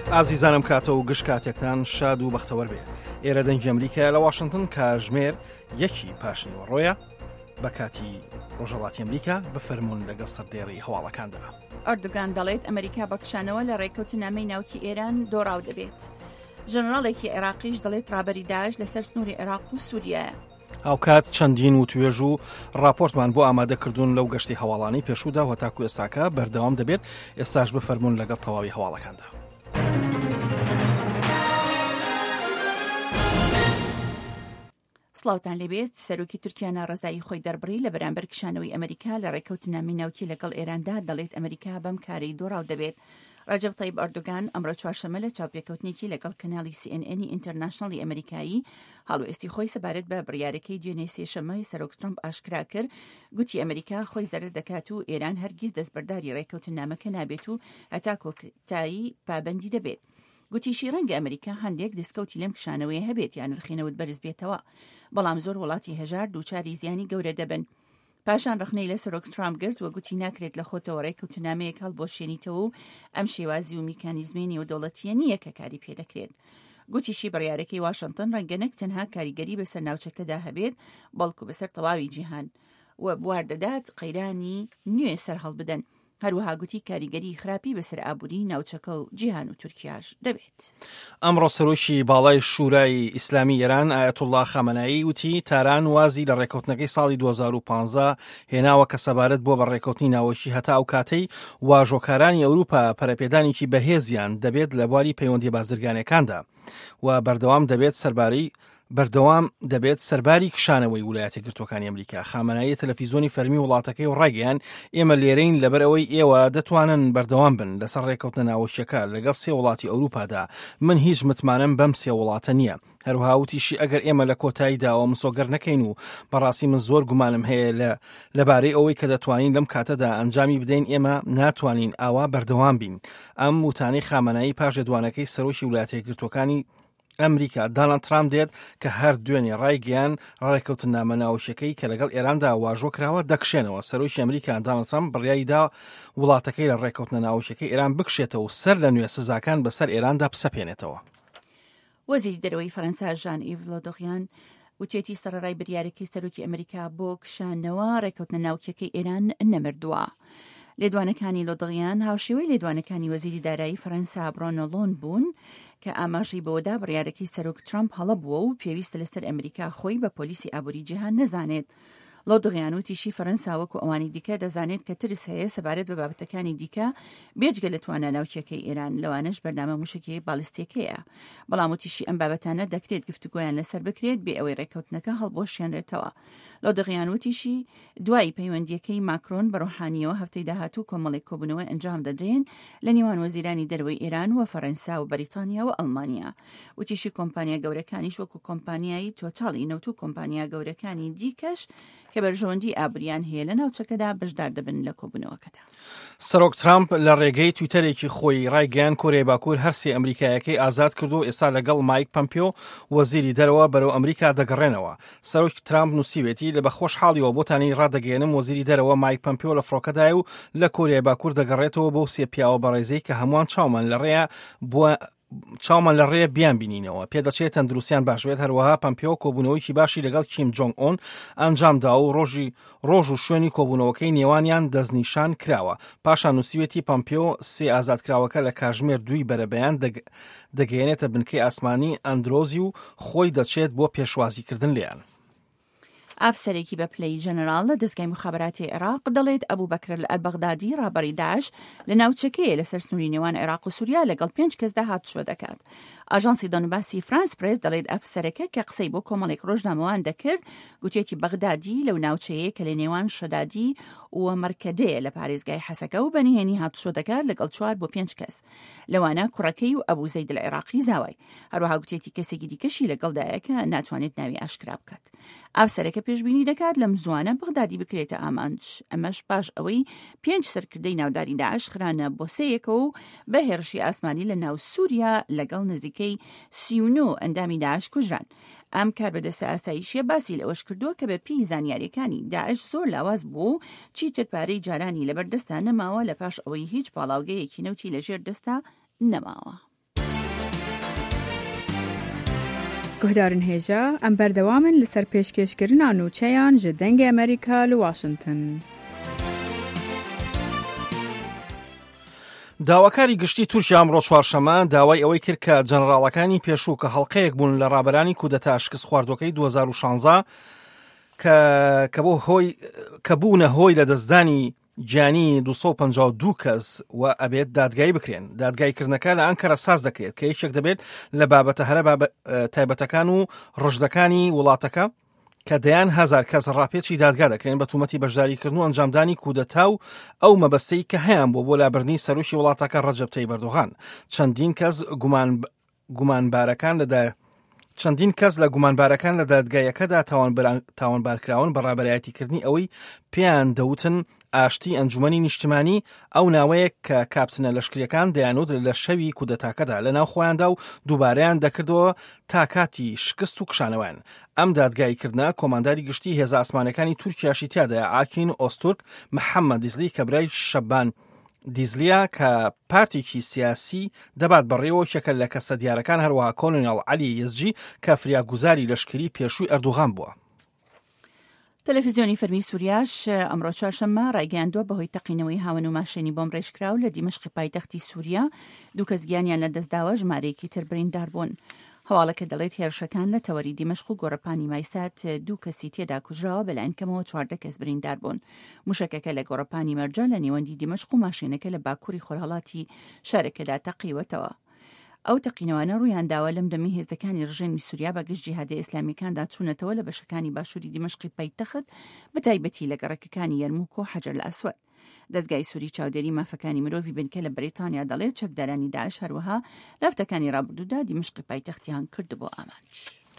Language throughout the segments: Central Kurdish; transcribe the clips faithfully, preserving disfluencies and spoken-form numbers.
ئازیزانم کاتە و گشت کاتێکتان شاد و بەختەوەر بێ. ئێرە دەنگی ئەمریکا لە واشنگتن کاژمێر یەکی پاشنیوە ڕۆیە بە کاتی ڕۆژهەڵاتی ئەمریکا بفەرمونون لەگەڵ سەردێڕی هەواڵەکاندا. ئەردوگان دەڵێت ئەمریکا بەکشانەوە لە ڕێکەوتنامەی ناوکی ئێران دۆڕاو دەبێت. ژەنەڕاڵێکی عێراقیش دەڵێت ڕابەری داعش لەسەر سنووری عێراق و سووریایە. هاوکات چەندین و توێژ و راپۆرتمان بۆ ئامادەکردوون لەو گەشتی هەواڵانەی پێشوودا و تاکو ئێستاکە بەردەوام دەبێت. ئێستاش بفەرمونون لەگەڵ تەواوی هەواڵەکاندا. سڵاوتان لێبێت. سەرۆکی تورکیا ناڕەزایی خۆی دەربڕی لە بەرامبەر کشانەوەی ئەمریکا لە ڕێکەوتنامەی ناوکی لەگەڵ ئێراندا دەڵێت ئەمریکا بەم کارەی دۆڕاو دەبێت. ڕەجەب تایب ئەردۆگان ئەمڕۆ چوارشەممە لە چاوپێکەوتنێکی لەگەڵ کەناڵی سی ئێن ئێنی ئینتەرناشنەڵی ئەمریکایی هەڵوێستی خۆی سەبارەت بە بڕیارەکەی دوێنێ سێشەممەی سەرۆک ترەمپ ئاشکرا کرد. گوتی ئەمریکا خۆی زەرر دەکات و ئێران هەرگیز دەستبەرداری ڕێکەوتنامەکە نابێت و هەتا کۆتایی پابەندی دەبێت. گوتیشی ڕەنگە ئەمریکا هەندێک دەستکەوتی لەم کشانەوەی هەبێت یان نرخینەوت بەرز بێتەوە، بەڵام زۆر وڵاتی هەژار دووچاری زیانی گەورە دەبن. پاشان ڕخنەی لە سەرۆک ترامپ گرت و گوتی ناکرێت لە خۆتەوە ڕێکەوتنامەیەک هەڵبۆشێنیتەوە و ئەم شێوازی و میکانیزمێ نێودەوڵەتیە نییە کە کاری پێدەکرێت. گوتیشی بڕیارەکەی واشنگتن ڕەنگە نەک تەنها کاریگەری بەسەر ناوچەکەدا هەبێت بەڵکو بەسەر تەواوی جیهان و بواردەدات قەیرانی نوێ سەر هەڵبدەن. هەروەها گوتی کاریگەری خراپی بەسەر ئابووری ناوچەکە و جیهان و تورکیاش دەبێت. ئەمڕۆ سەرۆکی باڵای شورای ئیسلامی ئێران ئایەتوڵڵا خامنەئی وتی تاران وازی لە ڕێکەوتنەکەی ساڵی دوو هەزار و پانزە هێناوە کە سەبارەت بۆ بە ڕێکەوتنی ناوەکی هەتا ئەو کاتەی واژۆکارانی ئەوروپا پەرەپێدانێکی بەهێزیان دەبێت لە بواری پەیوەندی بازرگانیەکاندا و بەردەوام دەبێت سەرباری بەردەوام دەبێت سەرباری کشانەوەی ویلایەتە یەکگرتووەکانی ئەمریکا. خامنەئی تەلەڤیزۆنی فەرمی وڵاتەکەی و ڕاگەیان ئێمە لێرەین لەبەر ئەوەی ئێوە دەتوانن بەردەوام بن لەسەر ڕێکەوتنە ناوەشیەکە لەگەڵ سێ وڵاتی ئەوروپادا. من هیچ متمانەم بەم سێ وڵاتە نییە. هەروها وتیشی ئەگەر ئێمە لە کۆتاییداوە مسۆگەر نەکەین و بەڕاستی من زۆر گومانم هەیە لە لەبارەی ئەوەی کە دەتوانین لەم کاتەدا ئەنجامی بدەین ئێمە ناتوانین ئاوا بەردەوام بین. ئەم وتانەی خامنەئی پاش لێدوانەکەی سەرۆکی ویلایەتە یەکگرتووەکانی ئەمریکا دانالد ترامپ دێت کە هەر دوێنێ ڕایگەیان ڕێکەوتنامە ناوەشیەکەی کە لەگەڵ ئێراندا واژۆ کراوە دەکشێنەوە. سەرۆکی ئەمریکا دانالد ترامپ بڕیاریدا وڵاتەکەی لە ڕێکەوتنە ناوەشیەکەی ئێران بکشێتەوە و سەر لە نوێ سزاکان بەسەر ئێراندا بسەپێنێتەوە. وەزیری دەرەوەی فەرەنسا ژان ئیڤ لۆ دڕیان وتێتی سەرەڕای بریارەکەی سەرۆکی ئەمریکا بۆ کشانەوە ڕێکەوتنە ناوچەکەی ئێران نەمردووە. لێدوانەکانی لۆدڕیان هاوشێوەی لێدوانەکانی وەزیری دارایی فەرەنسا برۆنۆ لۆن بوون کە ئاماژی بۆدا بڕیارەکەی سەرۆک ترامپ هەڵە بووە و پێویستە لەسەر ئەمریکا خۆی بە پۆلیسی ئابووری جیهان نەزانێت. لۆدڕیان وتیشی فەرەنسا وەکو ئەوانی دیکە دەزانێت کە ترس هەیە سەبارەت بە بابەتەکانی دیکە بێجگە لە توانە ناوچەکەی ئێران لەوانەش بەرنامە موشکی بالیستیکەیە. بەڵام وتیشی ئەم بابەتانە دەکرێت گفتوگۆیان لەسەر بکرێت بێ ئەوەی ڕێکەوتنەکە هەڵبۆشێنرێتەوە. لۆدڕیان وتیشی دوای پەیوەندیەکەی ماکرۆن بە ڕۆحانیەوە هەفتەی داهاتوو کۆمەڵێک کۆبوونەوە ئەنجام دەدرێن لە نێوان وەزیرانی دەرەوەی ئێران و فەرەنسا و بەریتانیا و ئەڵمانیا. وتیشی کۆمپانیا گەورەکانیش وەکو کۆمپانیایی تۆتاڵی نەوت و کۆمپانیا گەورەکانی دیکەش کە بەرژەوەندی ئابوریان هەیە لە ناوچەکەدا بەشدار دەبن لە کۆبوونەوەکەدا. سەرۆک ترامپ لە ڕێگەی تویتەرێکی خۆی ڕایگەیان کۆرەی باکوور هەرسێ ئەمریکایەکەی ئازاد کردو ئێستا لەگەڵ مایک پەمپیۆ وەزیری دەرەوە بەرەو ئەمریکا دەگەڕێنەوە. سەرۆک ترامپ نووسیوێتی لە بە خۆشحاڵیەوە بۆتانی ڕادەگەێنم وەزیری دەرەوە مایک پەمپیۆ لە فڕۆکەدای و لە کۆریای باکوور دەگەڕێتەوە بۆ سێ پیاوە بەڕێزەی کە هەمووان چاومان لە ڕێە بووە چاومان لە ڕێ بیان بینینەوە. پێدەچێت تەندروستیان باشوێت. هەروەها پەمپیۆ کۆبوونەوەیکی باشی لەگەڵ کیم جۆنگ ئۆن ئەنجامدا و ڕۆژی ڕۆژ و شوێنی کۆبوونەوەکەی نێوانیان دەستنیشان کراوە. پاشان نووسیوێتی پەمپیۆ سێ ئازادکراوەکە لە کاژمێر دووی بەرەبەیان دەگەیەنێتە بنکەی ئاسمانی ئەندرۆزی و خۆی دەچێت بۆ پێشوازیکردن لیان. ئافسەرێکی بە پلەی ژەنەرال لە دەستگای مخابراتی عێراق دەڵێت ئەبوو بەکر ئەلبەغدادی ڕابەری داعش لە ناوچەکەیە لەسەر سنووری نێوان عێراق و سووریا لەگەڵ پێنج کەسدا هاتوچۆ دەکات. ئاژانسی دەنوباسی فرانس پرێس دەڵێت ئەفسەرەکە کە قسەی بۆ کۆمەڵێک ڕۆژنامەوان دەکرد گوتێتی بەغدادی لەو ناوچەیە کە لە نێوان شەدادی و مەرکەدەیە لە پارێزگای حەسەکە و بەنهێنی هاتوچۆ دەکات لەگەڵ چوار بۆ پێنج کەس. لەوانە کوڕەکەی و ئەبوو زەید العێراقی زاوای. هەروەها گوتێتی کەسێکی دیکەشی لەگەڵدایە کە ناتوانێت ناوی ئاشکرا بکات. ئافسەرەکە پێشبینی دەکات لەم زوانە بەغدادی بکرێتە ئامانج. ئەمەش پاش ئەوەی پێنج سەرکردەی ناوداری داعش خرانە بۆ سەیەکە و بە هێرشی ئاسمانی لە ناو سووریا لەگەڵ نزیکەی سی و نۆ ئەندامی داعش کوژران. ئەم کار بەدەستە ئاسایشیە باسی لەوەش کردووە کە بە پێی زانیاریەکانی داعش زۆر لاواز بوو چیتر پارەی جارانی لەبەر دەستا نەماوە لە پاش ئەوەی هیچ پاڵاوگەیەکی نەوتی لەژێر دەستا نەماوە. گهدارن هێژە ئەم بەردەوامن لەسەر پێشکەشکردنا نوچەیان ji dengê Amerîka li Washington. داواکاری گشتی تورکیا ئەمڕۆ چوارشەممە داوای ئەوەی کرد کە جەنەڕاڵەکانی پێشوو کە هەڵقەیەک بوون لە ڕابەرانی کودەتا شکست خواردوەکەی دوو هەزار و شانزە کە بوونە هۆی لە دەستدانی گیانی دووسەد و پەنجا و دوو کەس و ئەبێت دادگایی بکرێن. دادگایکردنەکە لە ئەنکەرە ساز دەکرێت کە یەکێک دەبێت لە بابەتە هەرە تایبەتەکان و ڕژدەکانی وڵاتەکە کە دەیان هەزار کەس ڕاپێچی دادگا دەکرێن بە تومەتی بەشداریکردن و ئەنجامدانی کودەتا و ئەو مەبەستەی کە هەیان بۆ بۆ لابردنی سەرۆکی وڵاتەکە ڕەجەب تەیب ئەردۆغان. چەندین کەس گومانبارەکان لەدا چەندین کەس لە گومانبارەکان لە دادگایەکەدا تاوانبارکراون بە ڕابەرایەتیکردنی ئەوەی پێیان دەوتن ئاشتی ئەنجومەنی نیشتیمانی ئەو ناوەیە کە کاپتنە لەشکریەکان دەیانوت لە شەوی کودەتاکەدا لە ناو خۆیاندا و دووبارەیان دەکردەوە تا کاتی شکست و کشانەوەیان. ئەم دادگایکردنە کۆمانداری گشتی هێزە ئاسمانەکانی تورکیاشی تیادایە ئاکین ئۆستورک محەممەد دیزلی کە برای شەبان دیزلیە کە پارتێکی سیاسی دەبات بەڕێوە شەکەل لە کەسە دیارەکان هەروەها کۆلۆنێڵ عەلی یەزجی کە فریاگوزاری لەشکری پێشووی ئەردوغان بووە. تەلەڤیزیۆنی فەرمی سووریاش ئەمڕۆ چوارشەممە ڕایگەیاندووە بەهۆی تەقینەوەی هاون و ماشێنی بۆم ڕێژکراو لە دیمەشقی پایتەختی سووریا دوو کەس گیانیان لەدەستداوە ژمارەیەکی تر بریندار بوون. هەواڵەکە دەڵێت هێرشەکان لە تەوەری دیمەشق و گۆڕەپانی مایسات دوو کەسی تێدا کوژراوە بەلایەن کەمەوە چواردە کەس بریندار بوون. موشکەکە لە گۆڕەپانی مەرجە لە نێوەندی دیمەشق و ماشێنەکە لە باکووری خۆرهەڵاتی شارەکەدا تەقیوەتەوە. ئەو تەقینەوانە ڕوویان داوە لەم دەمی هێزەکانی ڕژێمی سووریا بە گشت جیهادی ئیسلامیەکاندا چوونەتەوە لە بەشەکانی باشووری دیمەشقی پایتەخت بەتایبەتی لە گەڕەکەکانی یەرموک و حەجەر الئەسوەد. دەستگای سووری چاودێری مافەکانی مرۆڤی بنکە لە بریتانیا دەڵێت چەکدارانی داعش هەروەها لە هەفتەکانی ڕابردوودا دیمەشقی پایتەختیان کرد بۆ ئامانج.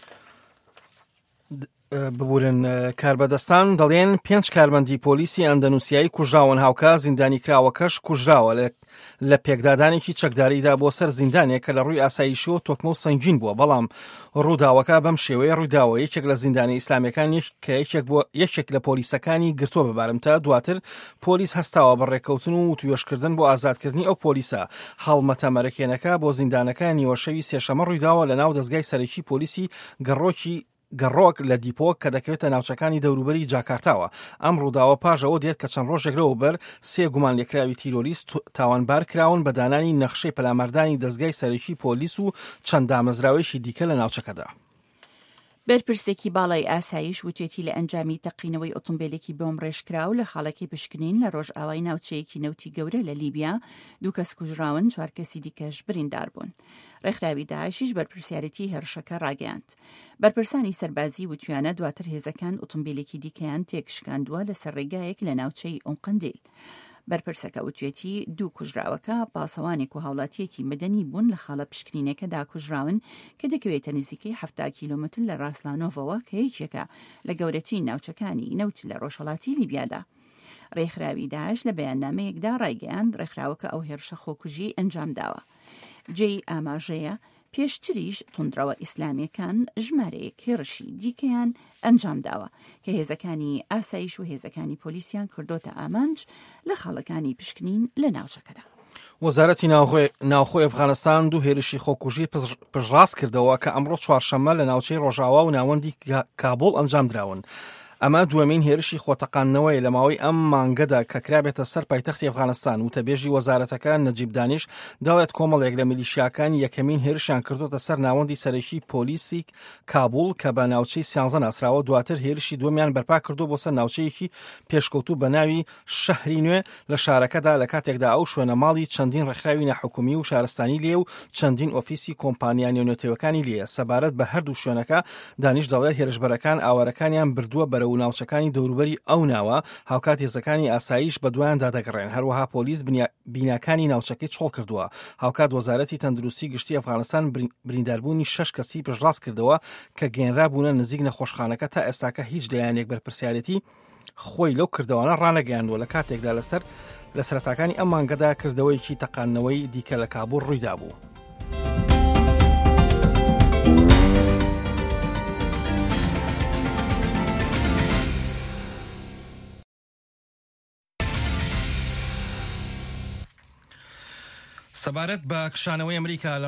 ببورن کاربەدەستان دەڵێن پێنج کارمەندی پۆلیسی ئەندەنوسیایی کوژراون، هاوکە زیندانی کراوەکەش کوژراوە لە پێکدادانێکی چەکداریدا بۆ سەر زیندانێک کە لە ڕووی ئاسایشی و تۆکمە و سەنگین بووە. بەڵام ڕووداوەکە بەم شێوەیە ڕوویداوە یەکێک لە زیندانی ئیسلامیەکان کە یەکێک لە پۆلیسەکانی گرتووە بەبارمتە. دواتر پۆلیس هەستاوە بە ڕێککەوتن و توێژکردن بۆ ئازادکردنی ئەو پۆلیسە. هەڵمەتە مەرەکێنەکە بۆ زیندانەکە نیوەشەوی سێشەمە ڕوویداوە لە ناو دەستگای سەرەکی پۆلیسی گەڕۆکی گەڕۆک لە دیپۆک کە دەکەوێتە ناوچەکانی دەوروبەری جاکارتاوە. ئەم ڕووداوە پاژەوە دێت کە چەند ڕۆژێک لەوبەر سێ گومان لێکراوی تیرۆریست تاوانبار کراون بە دانانی نەخشەی پەلامەردانی دەستگای سەرەکی پۆلیس و چەند دامەزراوێکی دیکە لە ناوچەکەدا. بەرپرسێکی باڵای ئاسایش وتێتی لە ئەنجامی تەقینەوەی ئۆتۆمبیلێکی بۆم ڕێژکراو لە خاڵەکی پشکنین لە ڕۆژئاوای ناوچەیەکی نەوتی گەورە لە لیبیا دوو کەس کوژراون، چوار کەسی دیکەش بریندار بوون. ڕێکخراوی داعشیش بەرپرسیارەتی هێرشەکە ڕاگەیاند. بەرپرسانی سەربازی وتویانە دواتر هێزەکان ئۆتۆمبیلێکی دیکەیان تێکشکاندووە لەسەر ڕێگایەک لە ناوچەی ئۆنقەندێل. بەرپرسەکە وتوێتی دوو کوژراوەکە پاسەوانێک و هاوڵاتیەکی مەدەنی بوون لە خاڵە پشکنینەکەدا کوژراون کە دەکەوێتە نزیکەی هەفتا کیلۆمەتر لە ڕاستلانۆڤەوە کە یەکێکە لە گەورەترین ناوچەکانی نەوت لە ڕۆژهەڵاتی لیبیادا. ڕێکخراوی داعش لە بەیاننامەیەکدا ڕایگەیاند ڕێکخراوەکە ئەو هێرشە خۆکوژی ئەنجام داوە. جێی ئاماژەیە پێشتریش توندڕەوە ئیسلامیەکان ژمارەیەک هێرشی دیکەیان ئەنجام داوە کە هێزەکانی ئاسایش و هێزەکانی پۆلیسیان کردۆتە ئامانج لە خاڵەکانی پشکنین لە ناوچەکەدا. وەزارەتی ناوخۆی ئەفغانستان دوو هێرشی خۆکوژی پشڕاست کردەوە کە ئەمڕۆ چوارشەممە لە ناوچەی ڕۆژاوا و ناوەندی کابۆڵ ئەنجام دراون. ئەمە دووەمین هێرشی خۆتەقانەوەی لە ماوەی ئەم مانگەدا کە کرابێتە سەر پایتەختی ئەفغانستان. وتەبێژی وەزارەتەکە نەجیب دانیش دەڵێت کۆمەڵێک لە میلیشیاکان یەکەمین هێرشیان کردوتە سەر ناوەندی سەرەکی پۆلیسی کابوڵ کە بە ناوچەی سیانزە ناسراوە. دواتر هێرشی دووەمیان بەرپا کردو بۆ سەر ناوچەیەکی پێشکەوتوو بە ناوی شەهری نوێ لە شارەکەدا لە کاتێکدا ئەو شوێنە ماڵی چەندین ڕێکخراوی نەحکومی و شارستانی لێ و چەندین ئۆفیسی کۆمپانیا نێونەتەوەکانی لێیە. سەبارەت بە هەردوو شوێنەکە دانیش دەڵێت هێرشبەرەکان ئاوارەکانیان بردووە بەرەو ناوچەکانی دەوروبەری ئەو ناوە، هاوکات هێزەکانی ئاسایش بە دوایاندا دەگەڕێن. هەروەها پۆلیس بیناکانی ناوچەکەی چۆڵ کردووە. هاوکات وەزارەتی تەندروستی گشتی ئەفغانستان برینداربوونی شەش کەسی پشتڕاست کردەوە کە گێنرابوونە نزیک نەخۆشخانەکە. تا ئێستاکە هیچ لایەنێک بەرپرسیارەتی خۆی لەو کردەوەانە ڕانەگەیاندووە. لە کاتێکدا لەسەر لە سەرەتاکانی ئەم مانگەدا کردەوەیکی تەقانەوەی دیکە لە کابوڵ ڕوویدا بوو. سەبارەت بە کشانەوەی ئەمریکا